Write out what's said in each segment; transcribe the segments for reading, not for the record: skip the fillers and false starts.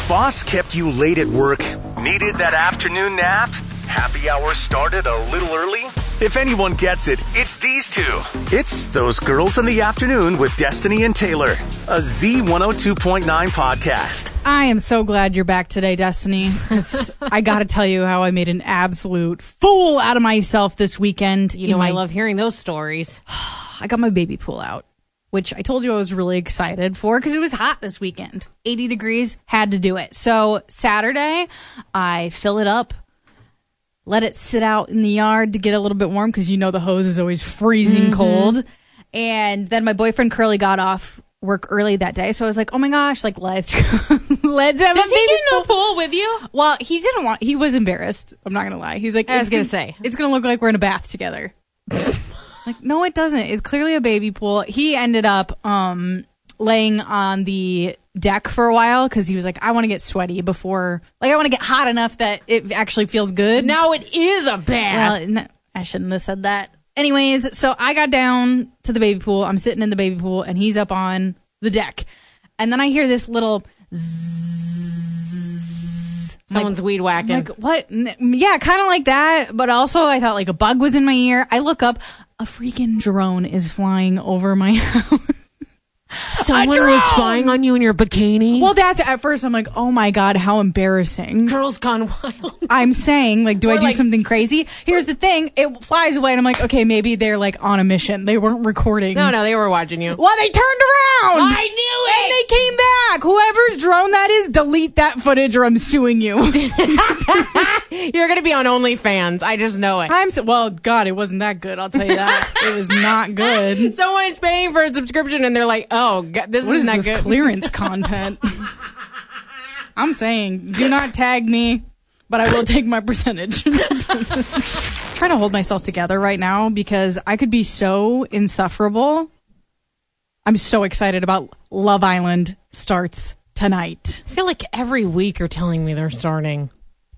boss kept you late at work? Needed that afternoon nap? Happy hour started a little early? If anyone gets it, it's these two. It's Those Girls in the Afternoon with Destiny and Taylor, a Z102.9 podcast. I am so glad you're back today, Destiny. I got to tell you how I made an absolute fool out of myself this weekend. You know, I love hearing those stories. I got my baby pool out, which I told you I was really excited for because it was hot this weekend. 80 degrees, had to do it. So Saturday, I fill it up. Let it sit out in the yard to get a little bit warm because you know the hose is always freezing cold. And then my boyfriend Curly got off work early that day, so I was like, "Oh my gosh, like let's have Does a he baby get in the pool with you? Well, he didn't want. He was embarrassed. I'm not gonna lie. He's like, I was gonna say it's gonna look like we're in a bath together. Like, no, it doesn't. It's clearly a baby pool. He ended up laying on the deck for a while because he was like, I want to get sweaty before, like, I want to get hot enough that it actually feels good. Now it is a bath. Well, no, I shouldn't have said that. Anyways, so I got down to the baby pool. I'm sitting in the baby pool, and he's up on the deck. And then I hear this little zzz. Someone's weed whacking. Like, what? Yeah, kind of like that. But also, I thought like a bug was in my ear. I look up. A freaking drone is flying over my house. Someone was spying on you in your bikini. Well, that's at first I'm like, oh my God, how embarrassing. Girls Gone Wild. I'm saying, like, do I do like, something crazy? Here's the thing. It flies away and I'm like, okay, maybe they're like on a mission. They weren't recording. No, they were watching you. Well, they turned around. I knew it. And they came back. Whoever's drone that is, delete that footage or I'm suing you. You're going to be on OnlyFans. I just know it. Well, God, it wasn't that good. I'll tell you that. It was not good. Someone's paying for a subscription and they're like, oh, God, this is not this good. Clearance content? I'm saying, do not tag me, but I will take my percentage. Trying to hold myself together right now because I could be so insufferable. I'm so excited about Love Island starts tonight. I feel like every week you're telling me they're starting.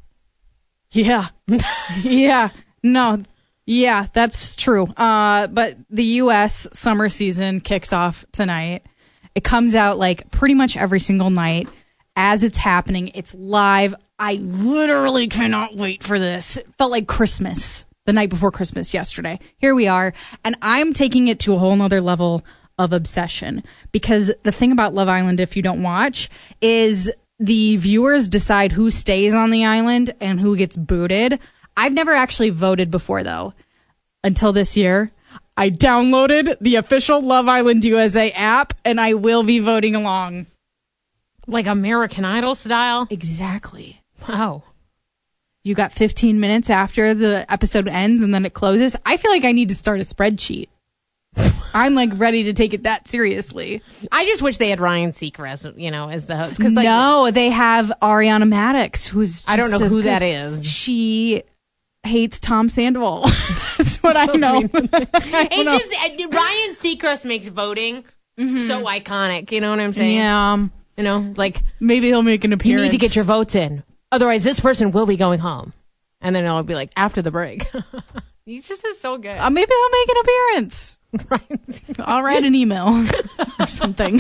Yeah. Yeah. No. Yeah, that's true. But the U.S. summer season kicks off tonight. It comes out like pretty much every single night as it's happening. It's live. I literally cannot wait for this. It felt like Christmas, the night before Christmas yesterday. Here we are. And I'm taking it to a whole nother level of obsession because the thing about Love Island, if you don't watch, is the viewers decide who stays on the island and who gets booted. I've never actually voted before, though, until this year. I downloaded the official Love Island USA app, and I will be voting along. Like American Idol style? Exactly. Wow. You got 15 minutes after the episode ends, and then it closes. I feel like I need to start a spreadsheet. I'm like ready to take it that seriously. I just wish they had Ryan Seacrest, as the host. No, they have Ariana Maddox, who's just I don't know who good. that is. She hates Tom Sandoval. That's what I know. Ryan Seacrest makes voting so iconic. You know what I'm saying? Yeah. Like maybe he'll make an appearance. You need to get your votes in. Otherwise, this person will be going home. And then I'll be like, after the break. He's just so good. Maybe he'll make an appearance. I'll write an email or something.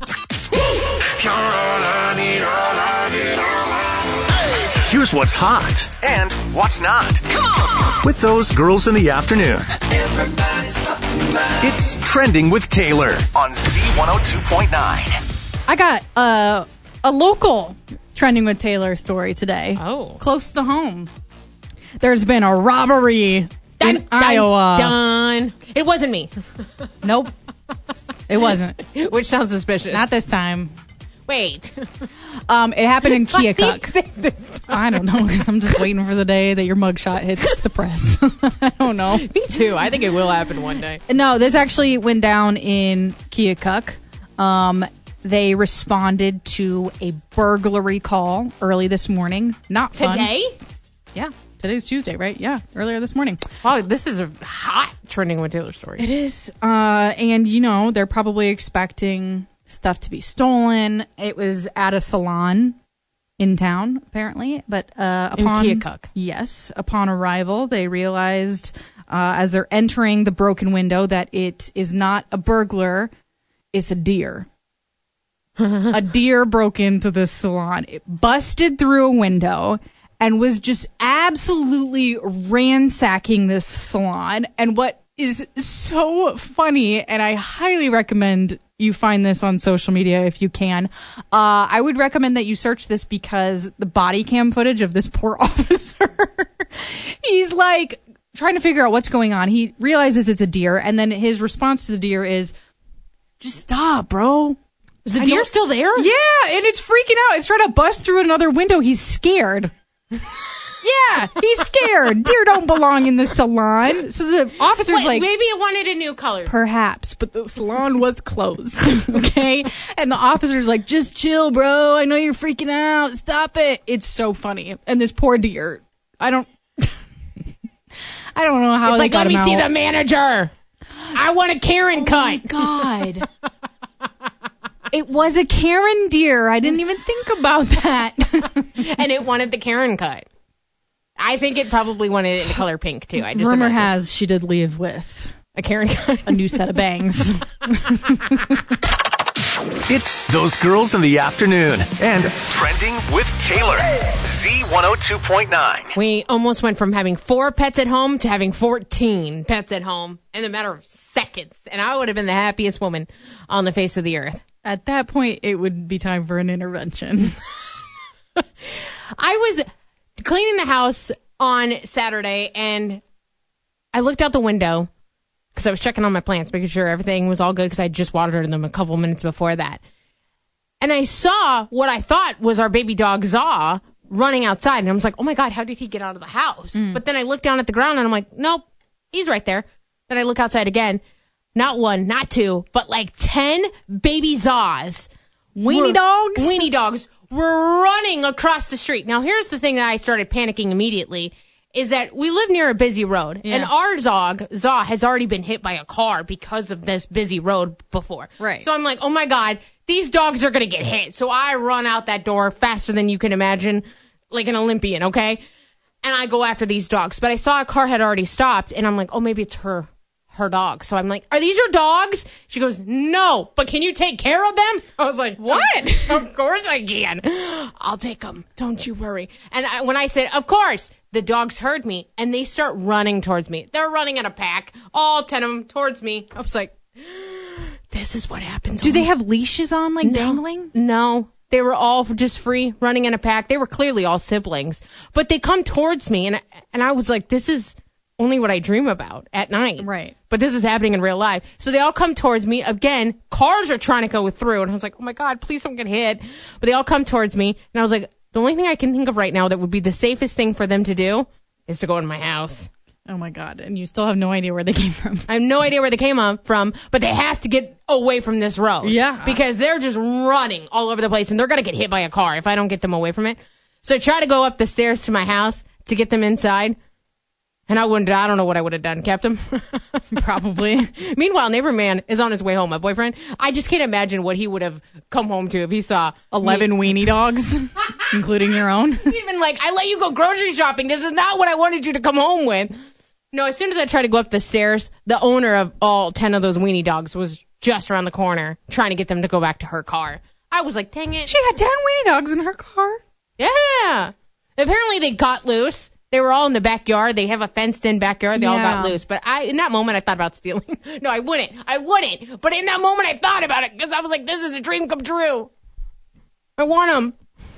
Here's what's hot and what's not with Those Girls in the Afternoon. It's Trending with Taylor on Z102.9. I got a local Trending with Taylor story today. Oh. Close to home. There's been a robbery in Iowa. Done. It wasn't me. Nope. It wasn't. Which sounds suspicious. Not this time. Wait. It happened in Keokuk. I don't know, because I'm just waiting for the day that your mugshot hits the press. I don't know. Me too. I think it will happen one day. No, this actually went down in Keokuk. They responded to a burglary call early this morning. Not fun. Today? Yeah. Today's Tuesday, right? Yeah. Earlier this morning. Wow, this is a hot Trending with Taylor story. It is. And, they're probably expecting stuff to be stolen. It was at a salon in town, apparently. But in Keokuk. Yes. Upon arrival, they realized as they're entering the broken window that it is not a burglar, it's a deer. A deer broke into this salon. It busted through a window and was just absolutely ransacking this salon. And what is so funny, and I highly recommend you find this on social media if you can, I would recommend that you search this because the body cam footage of this poor officer, he's like trying to figure out what's going on. He realizes it's a deer, and then his response to the deer is, just stop, bro. Is the deer still there? Yeah, and it's freaking out. It's trying to bust through another window. He's scared. Yeah, he's scared. Deer don't belong in the salon. So the officer's like, maybe it wanted a new color. Perhaps, but the salon was closed. Okay? And the officer's like, just chill, bro. I know you're freaking out. Stop it. It's so funny. And this poor deer, I don't know how it's they like, got let him me see out. the manager. I want a Karen cut. My God. It was a Karen deer. I didn't even think about that. And it wanted the Karen cut. I think it probably wanted it in color pink, too. I just Rumor imagine. has she did leave with A Karen cut. a new set of bangs. It's Those Girls in the Afternoon and Trending with Taylor. Z102.9. We almost went from having 4 pets at home to having 14 pets at home in a matter of seconds. And I would have been the happiest woman on the face of the earth. At that point, it would be time for an intervention. I was cleaning the house on Saturday and I looked out the window because I was checking on my plants, making sure everything was all good because I just watered them a couple minutes before that. And I saw what I thought was our baby dog, Zaw, running outside. And I was like, oh my God, how did he get out of the house? But then I looked down at the ground and I'm like, nope, he's right there. Then I look outside again. Not 1, not 2, but like 10 baby Zaws. Weenie dogs? Weenie dogs were running across the street. Now, here's the thing that I started panicking immediately, is that we live near a busy road. Yeah. And our Zaw has already been hit by a car because of this busy road before. Right. So I'm like, oh my God, these dogs are going to get hit. So I run out that door faster than you can imagine, like an Olympian, okay? And I go after these dogs. But I saw a car had already stopped, and I'm like, oh, maybe it's her dog. So I'm like, are these your dogs? She goes, no, but can you take care of them? I was like, what? Of course I can. I'll take them. Don't you worry. And when I said, of course, the dogs heard me and they start running towards me. They're running in a pack, all 10 of them towards me. I was like, this is what happens. Do they have leashes on, like dangling? No. They were all just free, running in a pack. They were clearly all siblings. But they come towards me, and I was like, this is only what I dream about at night. Right. But this is happening in real life. So they all come towards me. Again, cars are trying to go through. And I was like, oh my God, please don't get hit. But they all come towards me. And I was like, the only thing I can think of right now that would be the safest thing for them to do is to go in my house. Oh my God. And you still have no idea where they came from. I have no idea where they came from, but they have to get away from this road. Yeah. Because they're just running all over the place and they're going to get hit by a car if I don't get them away from it. So I try to go up the stairs to my house to get them inside. And I don't know what I would have done. Kept them. Probably. Meanwhile, neighbor man is on his way home. My boyfriend, I just can't imagine what he would have come home to if he saw 11 weenie dogs, including your own. Even like, I let you go grocery shopping. This is not what I wanted you to come home with. No, as soon as I tried to go up the stairs, the owner of all 10 of those weenie dogs was just around the corner trying to get them to go back to her car. I was like, dang it. She had 10 weenie dogs in her car. Yeah. Apparently they got loose. They were all in the backyard. They have a fenced-in backyard. They all got loose. But in that moment, I thought about stealing. No, I wouldn't. But in that moment, I thought about it because I was like, this is a dream come true. I want them.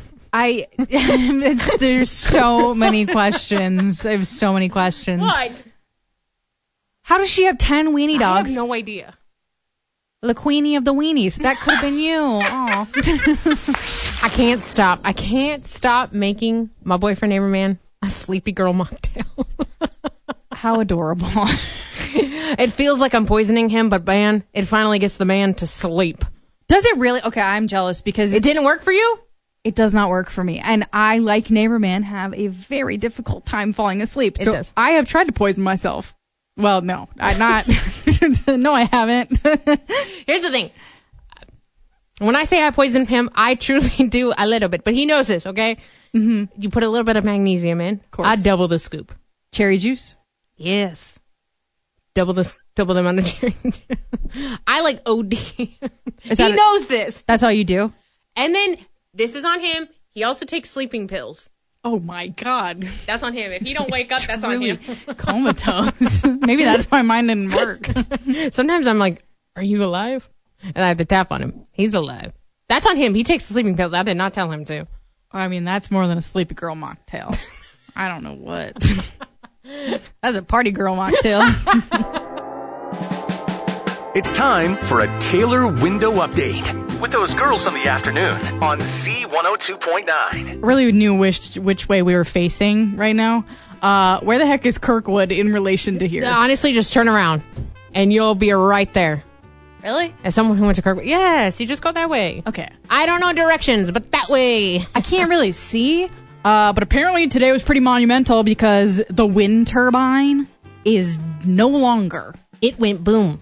There's so many questions. I have so many questions. What? How does she have 10 weenie I dogs? have no idea. The queenie of the weenies. That could have been you. Aw. I can't stop. I can't stop making my boyfriend, neighbor man, a sleepy girl mocktail. How adorable. It feels like I'm poisoning him, but man, it finally gets the man to sleep. Does it really? Okay, I'm jealous because It didn't work for you? it does not work for me. And I, like Neighbor Man, have a very difficult time falling asleep. It So does. I have tried to poison myself. Well, no, I'm not. No, I haven't. Here's the thing. When I say I poisoned him, I truly do a little bit. But he knows this, okay? Mm-hmm. You put a little bit of magnesium in. Of course. I double the scoop. Cherry juice. Yes. Double the Double the amount of cheering. I like OD. He that knows this. That's all you do? And then this is on him. He also takes sleeping pills. Oh my God. That's on him. If he don't wake up, that's on him. Comatose. Maybe that's why mine didn't work. Sometimes I'm like, are you alive? And I have to tap on him. He's alive. That's on him. He takes sleeping pills. I did not tell him to. I mean, that's more than a sleepy girl mocktail. I don't know what. That's a party girl mocktail. It's time for a Taylor window update with those girls in the afternoon on Z102.9. Really knew which way we were facing right now. Where the heck is Kirkwood in relation to here? Honestly, just turn around and you'll be right there. Really? As someone who went to Kirkwood, yes, you just go that way. Okay. I don't know directions, but that way. I can't really see, but apparently today was pretty monumental because the wind turbine is no longer. It went boom.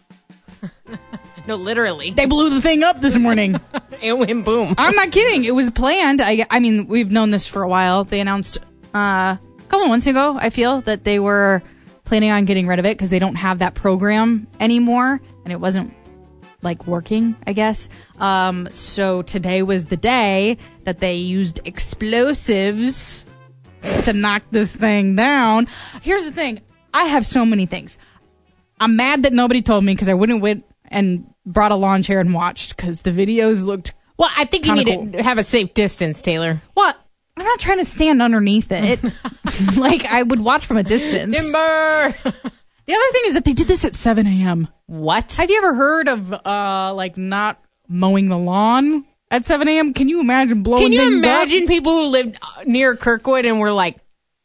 No, literally. They blew the thing up this morning. It went boom. I'm not kidding. It was planned. I mean, we've known this for a while. They announced a couple of months ago, I feel, that they were planning on getting rid of it because they don't have that program anymore. And it wasn't, like, working, I guess. So today was the day that they used explosives to knock this thing down. Here's the thing. I have so many things. I'm mad that nobody told me because I wouldn't went and brought a lawn chair and watched because the videos looked. Well, I think you need to have a safe distance, Taylor. What? I'm not trying to stand underneath it. Like, I would watch from a distance. Timber! The other thing is that they did this at 7 a.m. What? Have you ever heard of, like, not mowing the lawn at 7 a.m.? Can you imagine blowing things up? Can you imagine people who lived near Kirkwood and were like,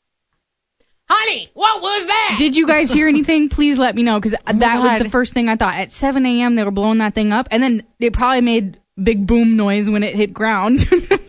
honey, what was that? Did you guys hear anything? Please let me know, because that was the first thing I thought. At 7 a.m., they were blowing that thing up, and then it probably made big boom noise when it hit ground.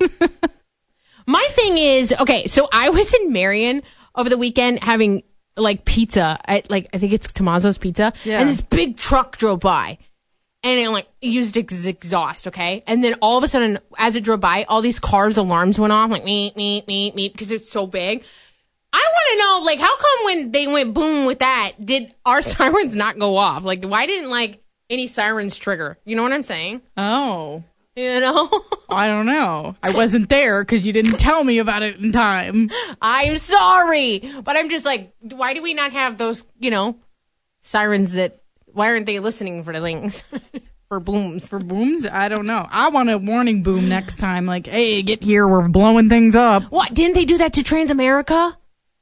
My thing is, okay, so I was in Marion over the weekend having, like, pizza at, like, I think it's Tommaso's Pizza, and this big truck drove by, and it, like, used its exhaust, okay? And then all of a sudden, as it drove by, all these cars' alarms went off, like, meep, meep, meep, meep, because it's so big. I want to know, like, how come when they went boom with that, did our sirens not go off? Like, why didn't, like, any sirens trigger? You know what I'm saying? Oh. You know? I don't know. I wasn't there because you didn't tell me about it in time. I'm sorry. But I'm just like, why do we not have those, you know, sirens that, why aren't they listening for the things? For booms. For booms? I don't know. I want a warning boom next time. Like, hey, get here. We're blowing things up. What? Didn't they do that to Transamerica?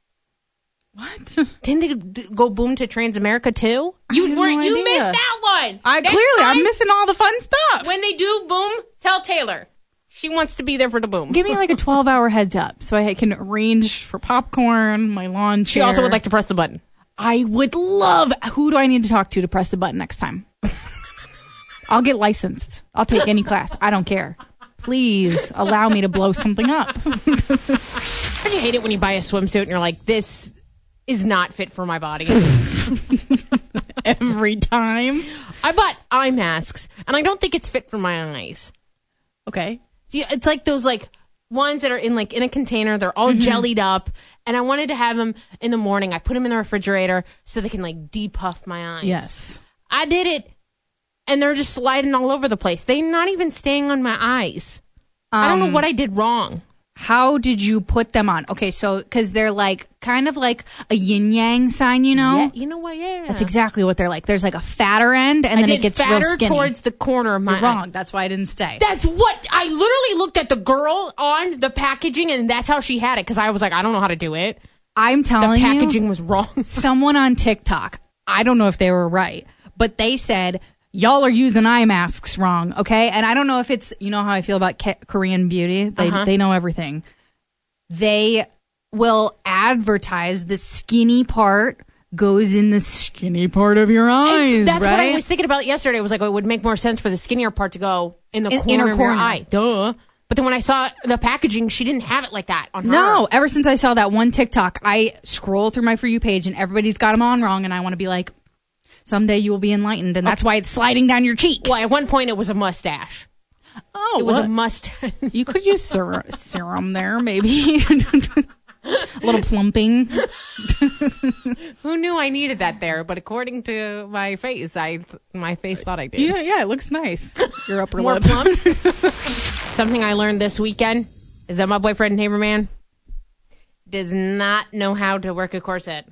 What? Didn't they go boom to Transamerica too? You missed that one. I'm missing all the fun stuff. When they do boom, tell Taylor. She wants to be there for the boom. Give me like a 12-hour heads up so I can arrange for popcorn, my lawn chair. She also would like to press the button. I would love. Who do I need to talk to press the button next time? I'll get licensed. I'll take any class. I don't care. Please allow me to blow something up. Don't you hate it when you buy a swimsuit and you're like, this is not fit for my body? Every time. I bought eye masks, and I don't think it's fit for my eyes. Okay. It's like those like ones that are in a container. They're all jellied up, and I wanted to have them in the morning. I put them in the refrigerator so they can like depuff my eyes. Yes. I did it, and they're just sliding all over the place. They're not even staying on my eyes. I don't know what I did wrong. How did you put them on? Okay, so because they're like kind of like a yin yang sign, you know? Yeah, you know what? Yeah, that's exactly what they're like. There's like a fatter end, and then it gets real skinny. Towards the corner of my You're wrong. That's why I didn't stay. That's what I literally looked at the girl on the packaging, and that's how she had it. Because I was like, I don't know how to do it. I'm telling you, the packaging was wrong. Someone on TikTok, I don't know if they were right, but they said, y'all are using eye masks wrong, okay? And I don't know if it's, you know how I feel about Korean beauty. They know everything. They will advertise the skinny part goes in the skinny part of your eyes, and that's right? what I was thinking about yesterday. It was like, it would make more sense for the skinnier part to go in the corner of your eye. Duh. But then when I saw the packaging, she didn't have it like that on her. No, ever since I saw that one TikTok, I scroll through my For You page and everybody's got them on wrong, and I want to be like, someday you will be enlightened, and that's why it's sliding down your cheek. Well, at one point it was a mustache. Oh, it was a mustache. You could use serum there, maybe. A little plumping. Who knew I needed that there? But according to my face, my face thought I did. Yeah, it looks nice. Your upper More lip. plumped. Something I learned this weekend is that my boyfriend, Neighborman, does not know how to work a corset.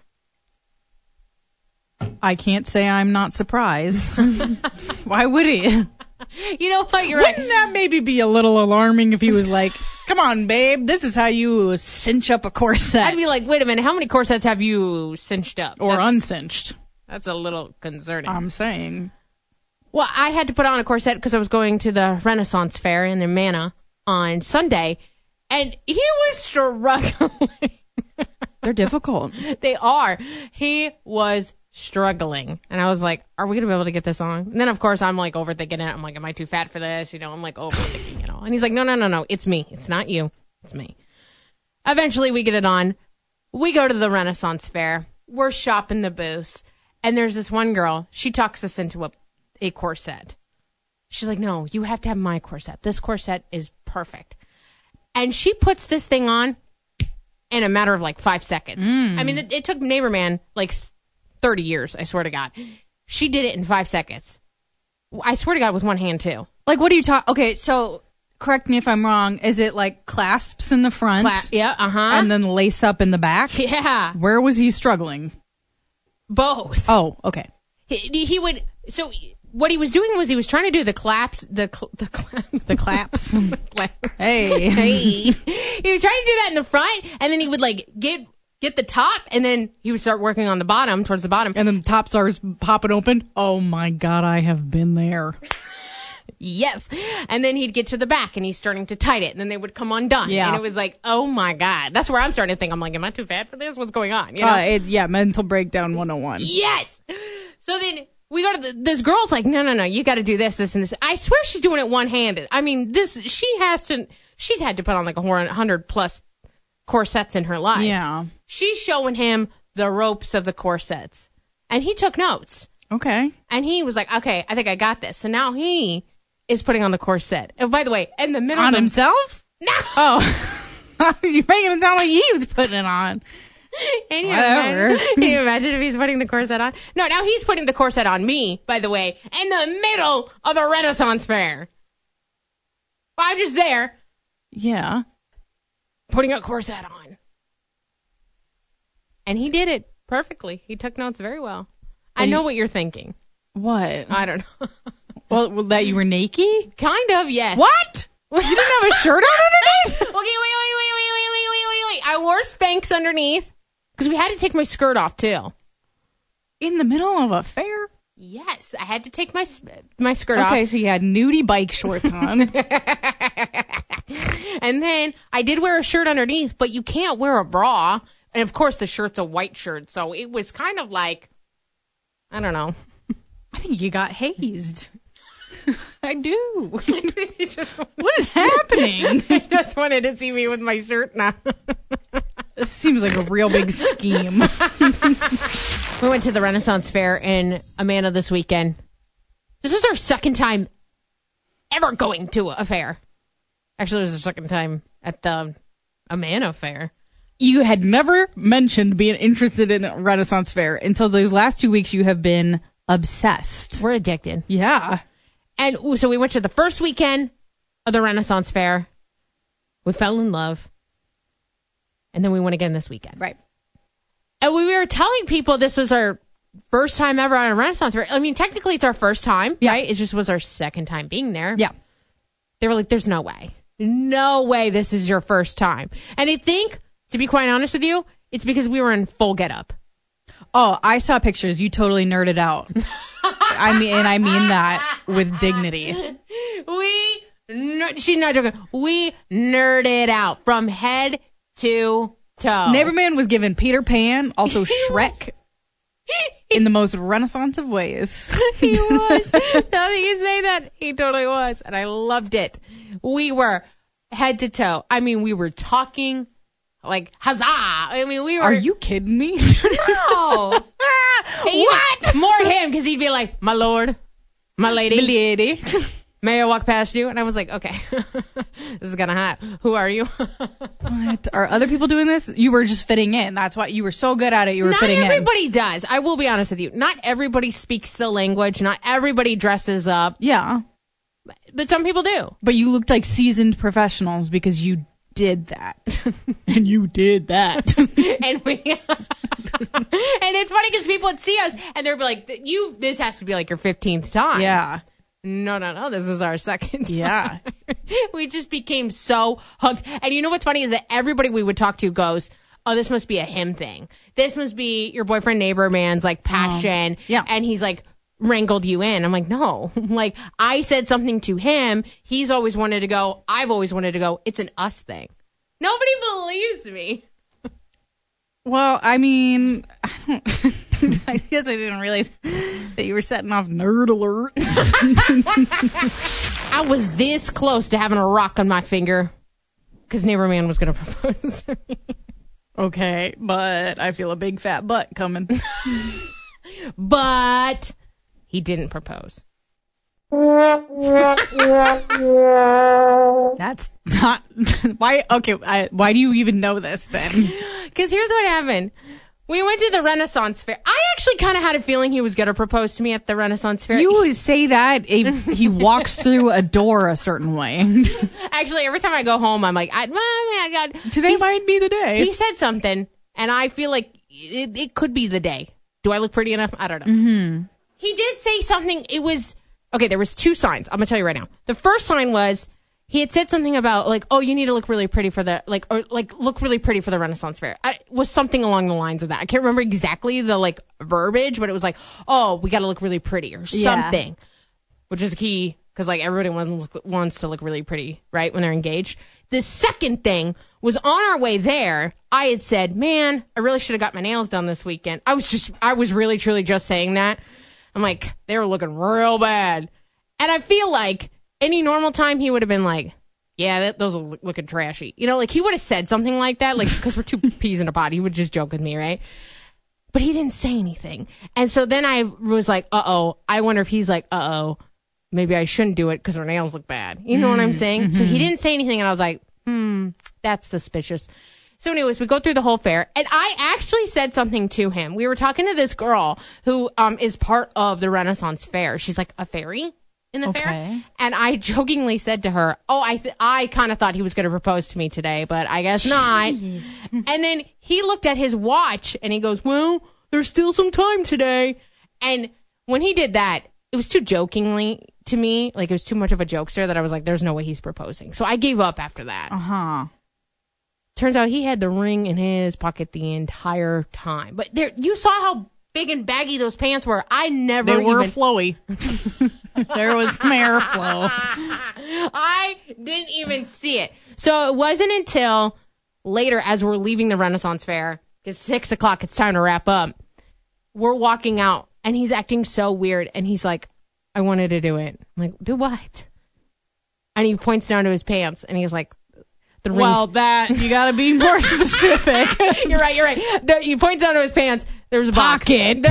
I can't say I'm not surprised. Why would he? You know what? You're right. Wouldn't that maybe be a little alarming if he was like, come on, babe, this is how you cinch up a corset. I'd be like, wait a minute, how many corsets have you cinched up? Or uncinched. That's a little concerning. I'm saying. Well, I had to put on a corset because I was going to the Renaissance Fair in Amana on Sunday, and he was struggling. They're difficult. They are. He was struggling. And I was like, are we going to be able to get this on? And then, of course, I'm like overthinking it. I'm like, am I too fat for this? You know, I'm like overthinking it all. And he's like, no. It's me. It's not you. It's me. Eventually, we get it on. We go to the Renaissance Fair. We're shopping the booths. And there's this one girl. She talks us into a corset. She's like, no, you have to have my corset. This corset is perfect. And she puts this thing on in a matter of like 5 seconds. I mean, it took Neighborman like 30 years, I swear to God. She did it in 5 seconds. I swear to God, with one hand, too. Like, what are you talking? Okay, so correct me if I'm wrong. Is it like clasps in the front? Yeah, And then lace up in the back? Yeah. Where was he struggling? Both. Oh, okay. He would. So what he was doing was he was trying to do the claps. The claps. Hey. He was trying to do that in the front, and then he would like get the top, and then he would start working on the bottom, towards the bottom. And then the top starts popping open. Oh my God, I have been there. Yes. And then he'd get to the back, and he's starting to tight it, and then they would come undone. Yeah. And it was like, oh my God. That's where I'm starting to think. I'm like, am I too fat for this? What's going on? You know? Mental breakdown 101. Yes. So then we go to this girl's like, no, you got to do this, and this. I swear she's doing it one-handed. I mean, she's had to put on like 100 plus corsets in her life. Yeah. She's showing him the ropes of the corsets, and he took notes. Okay. And he was like, okay, I think I got this. So now he is putting on the corset. And by the way, in the middle on of himself? No. Oh. You're making it sound like he was putting it on. Can Whatever. you imagine if he's putting the corset on? No, now he's putting the corset on me, by the way, in the middle of the Renaissance Fair. I'm just there. Yeah. Putting a corset on. And he did it perfectly. He took notes very well. I know what you're thinking. What? I don't know. Well, that you were naked? Kind of, yes. What? You didn't have a shirt on underneath? Okay, wait. I wore Spanx underneath because we had to take my skirt off too. In the middle of a fair? Yes, I had to take my skirt off. Okay, so you had nudie bike shorts on. And then I did wear a shirt underneath, but you can't wear a bra. And of course, the shirt's a white shirt, so it was kind of like, I don't know. I think you got hazed. I do. What What is happening? I just wanted to see me with my shirt now. This seems like a real big scheme. We went to the Renaissance Fair in Amana this weekend. This was our second time ever going to a fair. Actually, it was the second time at the Amana Fair. You had never mentioned being interested in a Renaissance Fair until those last 2 weeks. You have been obsessed. We're addicted. Yeah. And so we went to the first weekend of the Renaissance Fair. We fell in love. And then we went again this weekend. Right. And we were telling people this was our first time ever on a Renaissance Fair. I mean, technically it's our first time, right? It just was our second time being there. Yeah. They were like, there's no way. No way this is your first time. And I think, to be quite honest with you, it's because we were in full getup. Oh, I saw pictures. You totally nerded out. I mean that with dignity. She's not joking. We nerded out from head to toe. Neighborman was given Peter Pan, also Shrek, in the most Renaissance of ways. He was. Now that you say that, he totally was. And I loved it. We were head to toe. I mean, we were talking like, huzzah. I mean, we were. Are you kidding me? No. Hey, what? More him, because he'd be like, my lord, my lady. My lady. may I walk past you? And I was like, okay, this is kind of hot. Who are you? What? Are other people doing this? You were just fitting in. That's why you were so good at it. You were fitting in. Not everybody does. I will be honest with you. Not everybody speaks the language. Not everybody dresses up. Yeah. But some people do. But you looked like seasoned professionals because you did that. And you did that. And it's funny because people would see us and they'd be like, this has to be like your 15th time. Yeah. No. This is our second time. Yeah. We just became so hooked. And you know what's funny is that everybody we would talk to goes, oh, this must be a him thing. This must be your boyfriend neighbor man's like passion. Yeah. And he's like wrangled you in. I'm like, no. Like I said something to him. He's always wanted to go. I've always wanted to go. It's an us thing. Nobody believes me. Well, I mean, I guess I didn't realize that you were setting off nerd alerts. I was this close to having a rock on my finger because neighbor man was going to propose to me. Okay, but I feel a big fat butt coming. But he didn't propose. That's not why. Okay, why do you even know this then? Because here's what happened. We went to the Renaissance Fair. I actually kind of had a feeling he was going to propose to me at the Renaissance Fair. You always say that he walks through a door a certain way. Actually, every time I go home, I'm like, I got Today might be the day. He said something, and I feel like it could be the day. Do I look pretty enough? I don't know. Mm-hmm. He did say something. It was okay. There was 2 signs. I'm gonna tell you right now. The first sign was he had said something about like, oh, you need to look really pretty for the look really pretty for the Renaissance Fair. It was something along the lines of that. I can't remember exactly the like verbiage, but it was like, oh, we got to look really pretty or something, which is the key because like everybody wants to look really pretty, right, when they're engaged. The second thing was on our way there. I had said, man, I really should have got my nails done this weekend. I was really truly just saying that. I'm like, they were looking real bad, and I feel like any normal time, he would have been like, yeah, those are looking trashy. You know, like he would have said something like that, like, because we're 2 peas in a pod. He would just joke with me, right? But he didn't say anything. And so then I was like, I wonder if he's like, maybe I shouldn't do it because her nails look bad. You know what I'm saying? Mm-hmm. So he didn't say anything, and I was like, that's suspicious. So anyways, we go through the whole fair, and I actually said something to him. We were talking to this girl who is part of the Renaissance Fair. She's like a fairy in the fair. And I jokingly said to her, I kind of thought he was going to propose to me today, but I guess not. And then he looked at his watch and he goes, well, there's still some time today. And when he did that, it was too jokingly to me. Like it was too much of a jokester that I was like, there's no way he's proposing. So I gave up after that. Turns out he had the ring in his pocket the entire time. But you saw how big and baggy those pants were. They were flowy. There was some airflow. I didn't even see it. So it wasn't until later, as we're leaving the Renaissance Fair, because 6 o'clock, it's time to wrap up. We're walking out, and he's acting so weird, and he's like, I wanted to do it. I'm like, do what? And he points down to his pants, and he's like, the rings. Well, you got to be more specific. You're right. He points down to his pants. There's a pocket.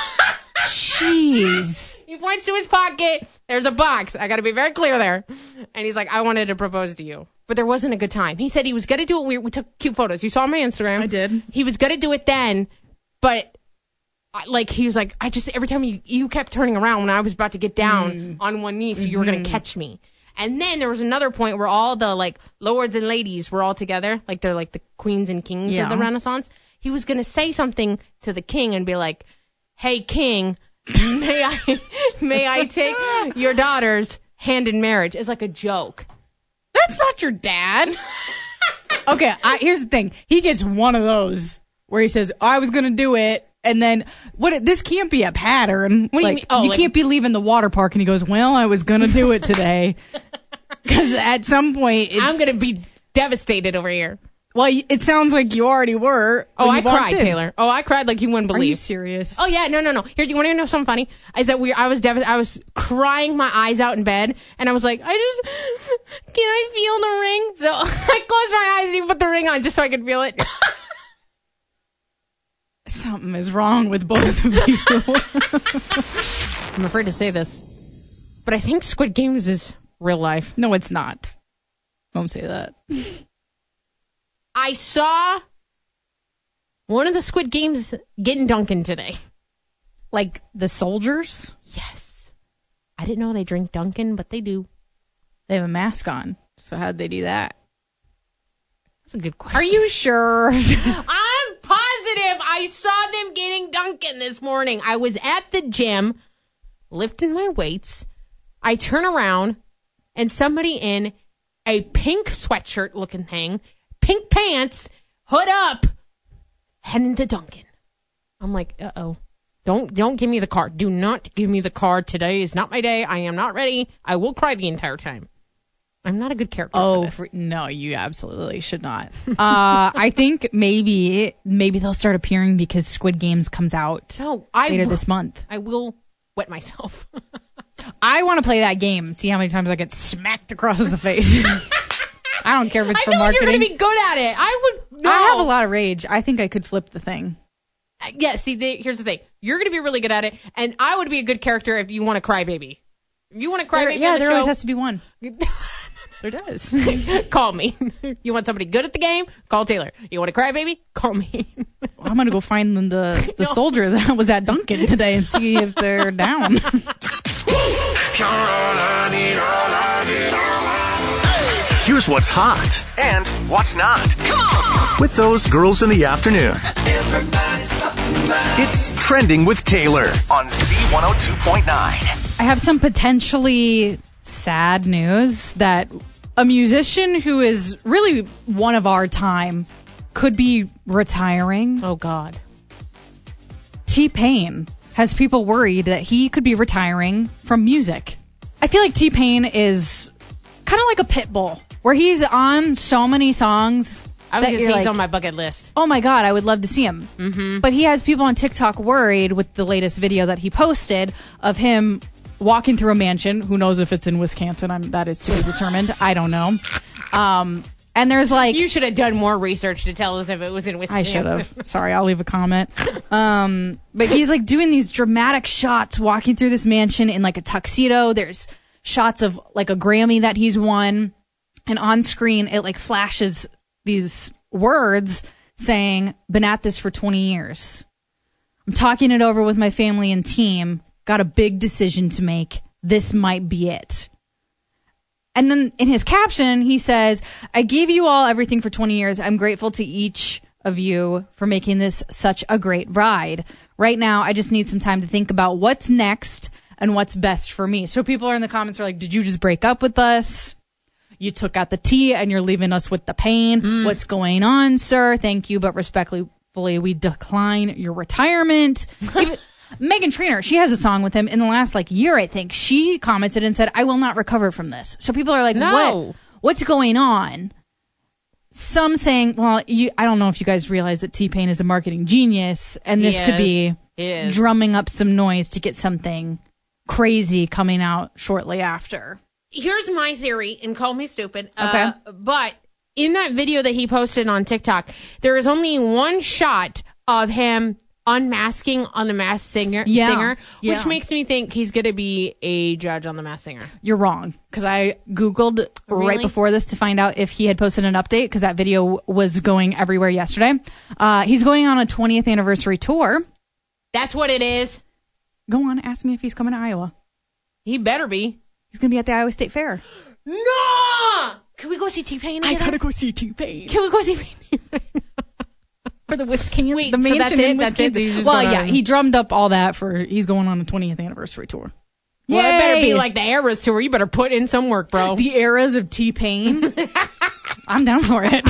Jeez. He points to his pocket. There's a box. I got to be very clear there. And he's like, I wanted to propose to you. But there wasn't a good time. He said he was going to do it. We took cute photos. You saw my Instagram. I did. He was going to do it then. But like he was like, every time you kept turning around when I was about to get down on one knee, so you were going to catch me. And then there was another point where all the like lords and ladies were all together. Like they're like the queens and kings of the Renaissance. He was going to say something to the king and be like, hey, king, may I take your daughter's hand in marriage as like a joke. That's not your dad. Okay, here's the thing. He gets one of those where he says, I was going to do it. And then, this can't be a pattern. What do you mean? You can't be leaving the water park and he goes, well, I was going to do it today. Because at some point, I'm going to be devastated over here. Well, it sounds like you already were. Oh, I cried, Taylor. Oh, I cried like you wouldn't believe. Are you serious? Oh, yeah. No. Here, do you want to know something funny? Is that I was crying my eyes out in bed, and I was like, can I feel the ring? So I closed my eyes and put the ring on just so I could feel it. Something is wrong with both of you. I'm afraid to say this, but I think Squid Games is real life. No, it's not. Don't say that. I saw one of the Squid Games getting Dunkin' today. Like the soldiers? Yes. I didn't know they drink Dunkin', but they do. They have a mask on. So how'd they do that? That's a good question. Are you sure? I'm positive I saw them getting Dunkin' this morning. I was at the gym lifting my weights. I turn around and somebody in a pink sweatshirt looking thing, pink pants, hood up, heading to Dunkin'. I'm like, uh-oh. Don't give me the card. Do not give me the card. Today is not my day. I am not ready. I will cry the entire time. I'm not a good character. No, you absolutely should not. I think maybe they'll start appearing because Squid Games comes out later this month. I will wet myself. I want to play that game. See how many times I get smacked across the face. I don't care if it's for marketing. I feel like you're going to be good at it. I have a lot of rage. I think I could flip the thing. Yeah, see, here's the thing. You're going to be really good at it, and I would be a good character if you want to cry baby. If you want to cry baby on the there show, always has to be one. There does. Call me. You want somebody good at the game? Call Taylor. You want to cry baby? Call me. I'm going to go find the soldier that was at Dunkin' today and see if they're down. Here's what's hot and what's not. Come on! With those girls in the afternoon. It's Trending with Taylor on Z102.9. I have some potentially sad news that a musician who is really one of our time could be retiring. Oh, God. T-Pain has people worried that he could be retiring from music. I feel like T-Pain is kind of like a pit bull, where he's on so many songs. I was going to say he's on my bucket list. Oh my God, I would love to see him. Mm-hmm. But he has people on TikTok worried with the latest video that he posted of him walking through a mansion. Who knows if it's in Wisconsin? That is to be determined. I don't know. And there's like... You should have done more research to tell us if it was in Wisconsin. I should have. Sorry, I'll leave a comment. But he's like doing these dramatic shots walking through this mansion in like a tuxedo. There's shots of like a Grammy that he's won. And on screen, it like flashes these words saying, been at this for 20 years. I'm talking it over with my family and team. Got a big decision to make. This might be it. And then in his caption, he says, I gave you all everything for 20 years. I'm grateful to each of you for making this such a great ride. Right now, I just need some time to think about what's next and what's best for me. So people are in the comments are like, did you just break up with us? You took out the T and you're leaving us with the pain. What's going on, sir? Thank you, but respectfully, we decline your retirement. Meghan Trainor, she has a song with him in the last year, I think. She commented and said, I will not recover from this. So people are like, no. What's going on? Some saying, well, I don't know if you guys realize that T-Pain is a marketing genius, and this could be drumming up some noise to get something crazy coming out shortly after. Here's my theory, and call me stupid. Okay. But in that video that he posted on TikTok, there is only one shot of him unmasking on The Masked Singer, which makes me think he's going to be a judge on The Masked Singer. You're wrong, because I Googled right before this to find out if he had posted an update, because that video was going everywhere yesterday. He's going on a 20th anniversary tour. That's what it is. Go on, ask me if he's coming to Iowa. He better be. He's going to be at the Iowa State Fair. No! Can we go see T-Pain? I gotta go see T-Pain. Can we go see T-Pain? For the Wisconsin, Wait, the mansion so that's it? in Wisconsin. That's it? Well, yeah, he drummed up all that he's going on a 20th anniversary tour. Well, it better be like the Eras tour. You better put in some work, bro. The eras of T-Pain. I'm down for it.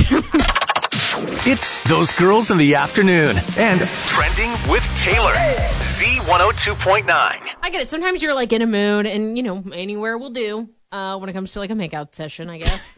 It's Those Girls in the Afternoon and Trending with Taylor. Z102.9. I get it. Sometimes you're in a mood and, anywhere will do when it comes to a makeout session, I guess.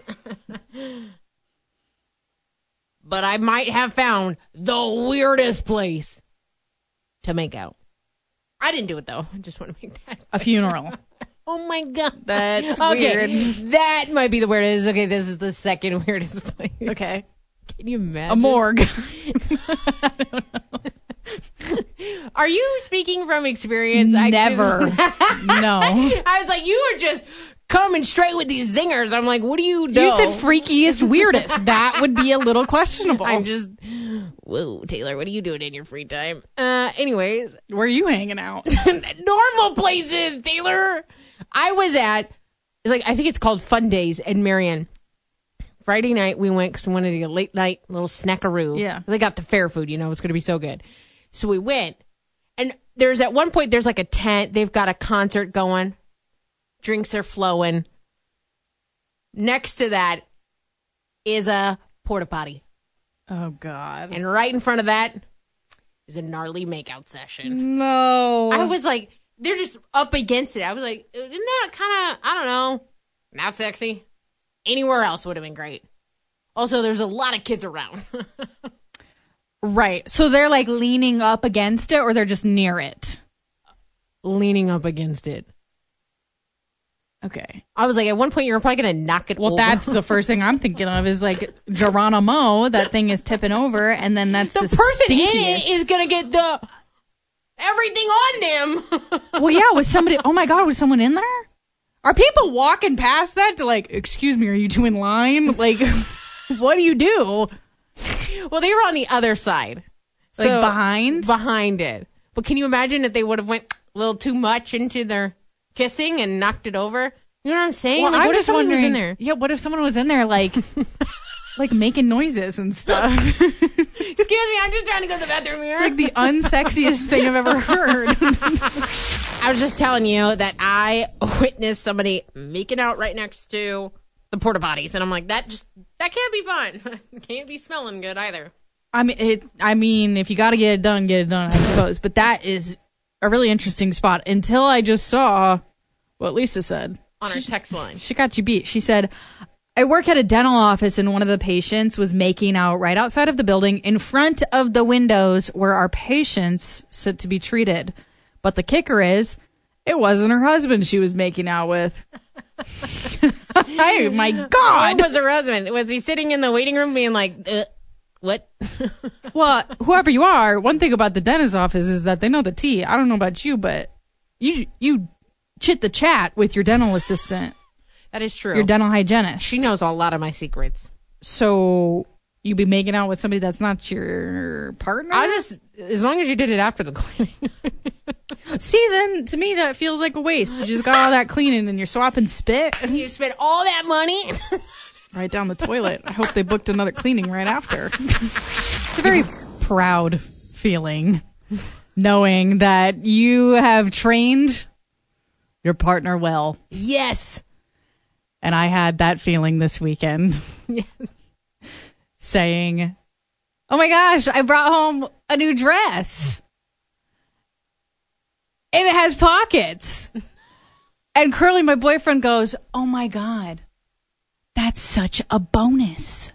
But I might have found the weirdest place to make out. I didn't do it, though. I just want to make that a funeral. Oh, my God. That's weird. That might be the weirdest. Okay, this is the second weirdest place. Okay. Can you imagine? A morgue. I don't know. Are you speaking from experience? Never. No. I was like, you are just coming straight with these zingers. I'm like, what do you know? You said freakiest, weirdest. That would be a little questionable. I'm just, whoa, Taylor, what are you doing in your free time? Anyways. Where are you hanging out? Normal places, Taylor. I was at, I think it's called Fun Days in Marion. Friday night, we went because we wanted to get a late night little snackaroo. Yeah. They got the fair food, it's going to be so good. So we went. And at one point, there's like a tent. They've got a concert going. Drinks are flowing. Next to that is a porta potty. Oh, God. And right in front of that is a gnarly makeout session. No. I was like, they're just up against it. I was like, isn't that kind of, I don't know, not sexy? Anywhere else would have been great. Also, there's a lot of kids around. Right. So they're like leaning up against it or they're just near it? Leaning up against it. Okay. I was like, at one point, you were probably going to knock it over. Well, that's the first thing I'm thinking of is like Geronimo. That thing is tipping over, and then that's the person stinkiest. in it is going to get everything on them. Well, yeah, was someone in there? Are people walking past that to like, excuse me, are you two in line? Like, what do you do? Well, they were on the other side. Like behind? Behind it. But can you imagine if they would have went a little too much into their kissing and knocked it over? You know what I'm saying? Well, like, I'm what if just someone was wondering, in there? Yeah, what if someone was in there like like making noises and stuff? Excuse me, I'm just trying to go to the bathroom here. It's like the unsexiest thing I've ever heard. I was just telling you that I witnessed somebody making out right next to the porta potties, and I'm like, that can't be fun. Can't be smelling good either. I mean, if you got to get it done, I suppose. But that is a really interesting spot until I just saw what Lisa said. On our text line. She got you beat. She said, I work at a dental office and one of the patients was making out right outside of the building in front of the windows where our patients sit to be treated. But the kicker is, it wasn't her husband she was making out with. Oh, my God. What was her husband? Was he sitting in the waiting room being like, what? Well, whoever you are, one thing about the dentist office is that they know the tea. I don't know about you, but you chit the chat with your dental assistant. That is true. Your dental hygienist. She knows a lot of my secrets. So you be making out with somebody that's not your partner? As long as you did it after the cleaning. See, then to me that feels like a waste. You just got all that cleaning and you're swapping spit. You spent all that money right down the toilet. I hope they booked another cleaning right after. It's a very proud feeling knowing that you have trained your partner well. Yes. And I had that feeling this weekend. Yes. Saying, oh my gosh, I brought home a new dress. And it has pockets. And Curly, my boyfriend, goes, oh my God, that's such a bonus.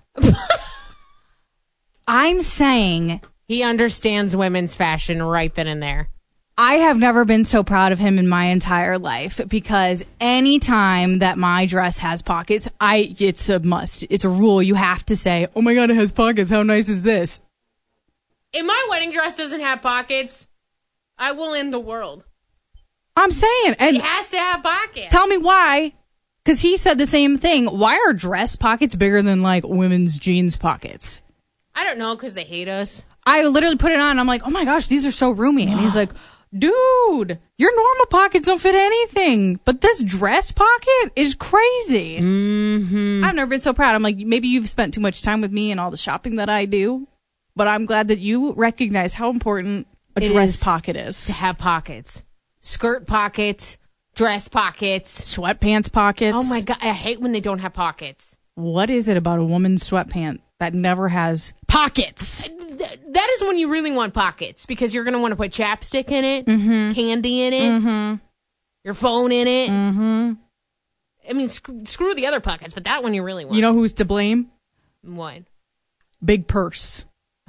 I'm saying. He understands women's fashion right then and there. I have never been so proud of him in my entire life because anytime that my dress has pockets, it's a must. It's a rule. You have to say, oh my God, it has pockets. How nice is this? If my wedding dress doesn't have pockets, I will end the world. I'm saying. And it has to have pockets. Tell me why. Because he said the same thing. Why are dress pockets bigger than like women's jeans pockets? I don't know, because they hate us. I literally put it on. I'm like, oh my gosh, these are so roomy. And he's like, dude, your normal pockets don't fit anything. But this dress pocket is crazy. Mm-hmm. I've never been so proud. I'm like, maybe you've spent too much time with me and all the shopping that I do. But I'm glad that you recognize how important a dress pocket is. To have pockets. Skirt pockets, dress pockets. Sweatpants pockets. Oh my God, I hate when they don't have pockets. What is it about a woman's sweatpant that never has pockets? That is when you really want pockets because you're going to want to put chapstick in it, candy in it, your phone in it. Mm-hmm. I mean, screw the other pockets, but that one you really want. You know who's to blame? What? Big purse.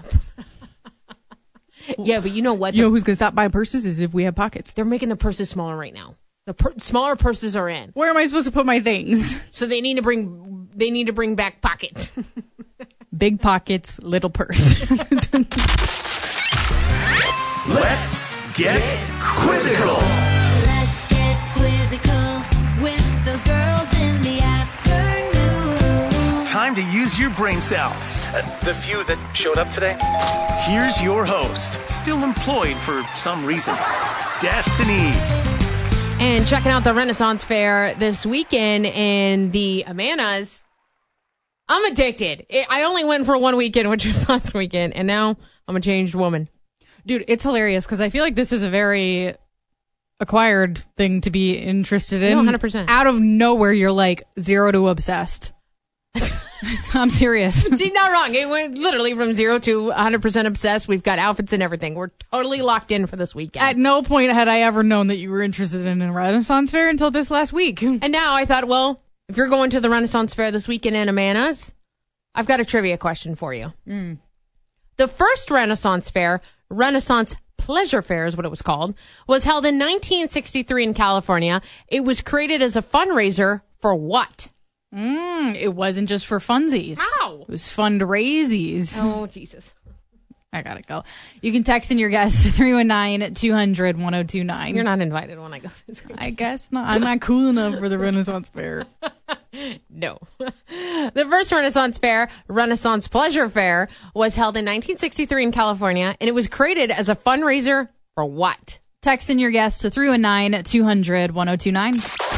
Yeah, but you know what? You know who's going to stop buying purses is if we have pockets. They're making the purses smaller right now. The smaller purses are in. Where am I supposed to put my things? So they need to bring back pockets. Big pockets, little purse. Let's get quizzical. Let's get quizzical with those girls in the afternoon. Time to use your brain cells. The few that showed up today. Here's your host, still employed for some reason, Destiny. And checking out the Renaissance Fair this weekend in the Amanas. I'm addicted. I only went for one weekend, which was last weekend, and now I'm a changed woman. Dude, it's hilarious because I feel like this is a very acquired thing to be interested in. No, 100%. Out of nowhere, you're like 0 to obsessed. I'm serious. She's not wrong. It went literally from 0 to 100% obsessed. We've got outfits and everything. We're totally locked in for this weekend. At no point had I ever known that you were interested in a Renaissance Fair until this last week. And now I thought, well, if you're going to the Renaissance Fair this weekend in Amanas, I've got a trivia question for you. The first Renaissance Fair, Renaissance Pleasure Fair is what it was called, was held in 1963 in California. It was created as a fundraiser for what? It wasn't just for funsies. How? It was fundraisies. Oh, Jesus. I gotta go. You can text in your guess to 319-200-1029. You're not invited when I go this weekend. I guess not. I'm not cool enough for the Renaissance Fair. No. The first Renaissance Fair, Renaissance Pleasure Fair, was held in 1963 in California, and it was created as a fundraiser for what? Text in your guess to 319-200-1029.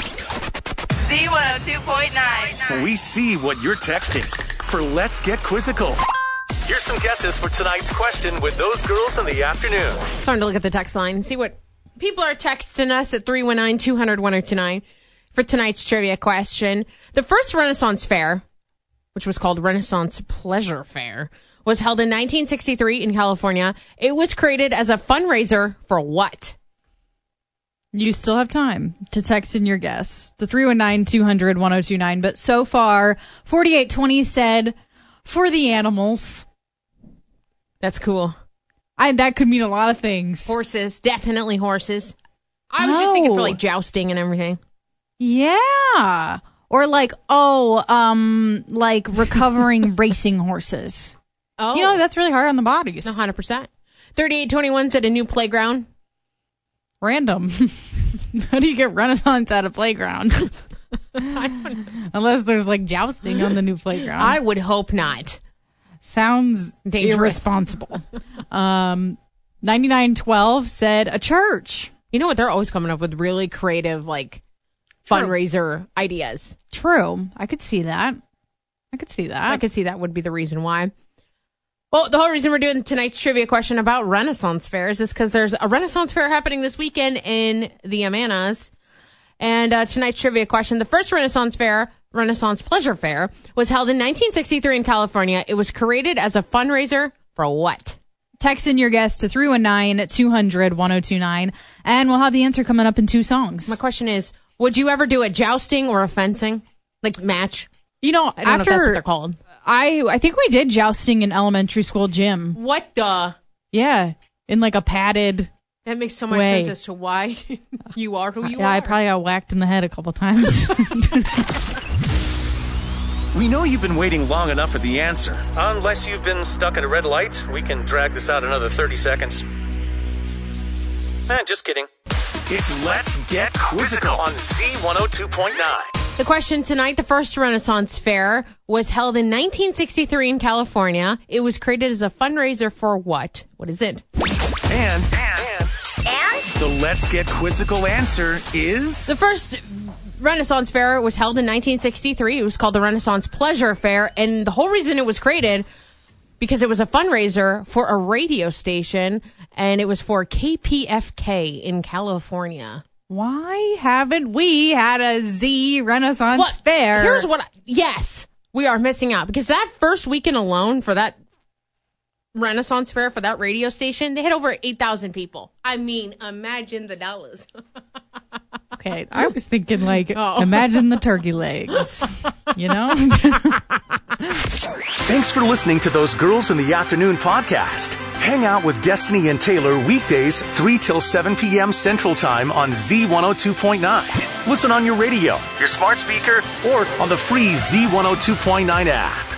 Z102.9. We see what you're texting for Let's Get Quizzical. Here's some guesses for tonight's question with those girls in the afternoon. Starting to look at the text line and see what people are texting us at 319-200-1029 for tonight's trivia question. The first Renaissance Fair, which was called Renaissance Pleasure Fair, was held in 1963 in California. It was created as a fundraiser for what? You still have time to text in your guess to 319-200-1029. But so far, 4820 said for the animals. That's cool. That could mean a lot of things. Horses, definitely horses. I was just thinking for like jousting and everything. Yeah. Or like recovering racing horses. Oh. You know, that's really hard on the bodies. 100%. 3821 said a new playground. Random. How do you get Renaissance at a playground? Unless there's like jousting on the new playground. I would hope not. Sounds Dangerous. irresponsible. 9912 said a church. You know what? They're always coming up with really creative, like, fundraiser ideas. True. I could see that. I could see that would be the reason why. Well, the whole reason we're doing tonight's trivia question about Renaissance fairs is because there's a Renaissance fair happening this weekend in the Amanas. And tonight's trivia question, the first Renaissance Fair, Renaissance Pleasure Fair, was held in 1963 in California. It was created as a fundraiser for what? Text in your guess to 319-200-1029, and we'll have the answer coming up in 2 songs. My question is, would you ever do a jousting or a fencing? Like match? You know, I don't know if that's what they're called. I think we did jousting in elementary school gym. What the? Yeah, in like a padded That makes so much way. sense as to why you are who you are. Yeah, I probably got whacked in the head a couple times. We know you've been waiting long enough for the answer. Unless you've been stuck at a red light, we can drag this out another 30 seconds. Just kidding. It's Let's Get Quizzical on Z102.9. The question tonight, the first Renaissance Fair was held in 1963 in California. It was created as a fundraiser for what? What is it? And the Let's Get Quizzical answer is... The first Renaissance Fair was held in 1963. It was called the Renaissance Pleasure Fair. And the whole reason it was created, because it was a fundraiser for a radio station, and it was for KPFK in California. Why haven't we had a Z Renaissance Fair? Here's what yes, we are missing out, because that first weekend alone for that Renaissance Fair for that radio station, they had over 8,000 people. I mean, imagine the dollars. Okay, I was thinking like, imagine the turkey legs, you know? Thanks for listening to Those Girls in the Afternoon podcast. Hang out with Destiny and Taylor weekdays 3 till 7 p.m. Central Time on Z102.9. Listen on your radio, your smart speaker, or on the free Z102.9 app.